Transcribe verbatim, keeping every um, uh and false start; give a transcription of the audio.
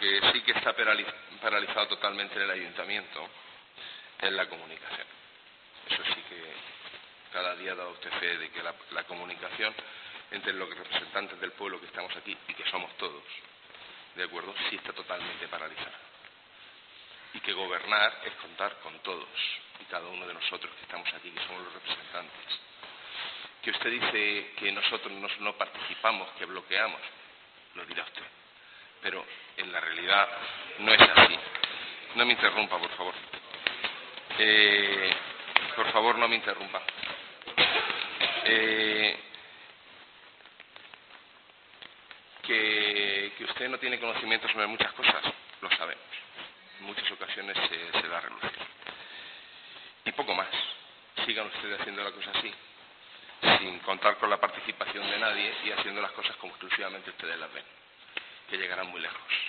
que sí que está paralizado totalmente en el ayuntamiento es la comunicación. Eso sí que cada día ha dado usted fe de que la, la comunicación entre los representantes del pueblo que estamos aquí y que somos todos, ¿de acuerdo?, sí está totalmente paralizada. Y que gobernar es contar con todos y cada uno de nosotros que estamos aquí, que somos los representantes. Que usted dice que nosotros no, no participamos, que bloqueamos, lo dirá usted. Pero en la realidad no es así. No me interrumpa, por favor. Eh, por favor, no me interrumpa. Eh, que, que usted no tiene conocimiento sobre muchas cosas, lo sabemos. En muchas ocasiones se, se da a relucir. Y poco más. Sigan ustedes haciendo la cosa así, sin contar con la participación de nadie y haciendo las cosas como exclusivamente ustedes las ven, que llegarán muy lejos.